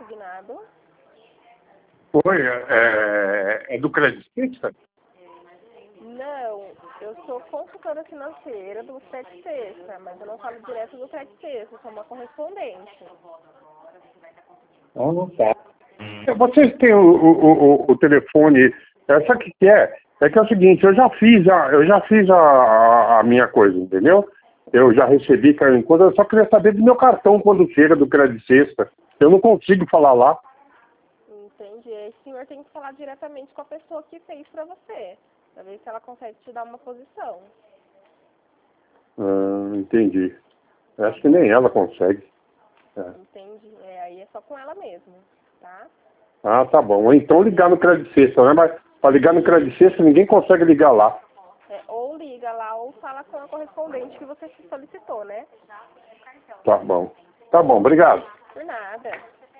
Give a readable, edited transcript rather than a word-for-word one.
Indignado. Oi, é do Credicista? Não, eu sou consultora financeira do Credicesta, mas eu não falo direto do Credicesta, eu sou uma correspondente. Ah, tá. Vocês têm o telefone, sabe o que é? É que é o seguinte, eu já fiz a minha coisa, entendeu? Eu já recebi, caiu em conta, eu só queria saber do meu cartão quando chega do Credicesta. Eu não consigo falar lá. Entendi. Aí o senhor tem que falar diretamente com a pessoa que fez pra você, pra ver se ela consegue te dar uma posição. Entendi. Acho que nem ela consegue. Entendi. Aí é só com ela mesmo, tá? Ah, tá bom. Ou então ligar no Credicesta, né? Mas para ligar no Credicesta ninguém consegue ligar lá. Ou liga lá ou fala com a correspondente que você solicitou, né? Tá bom. Tá bom, obrigado. Por nada.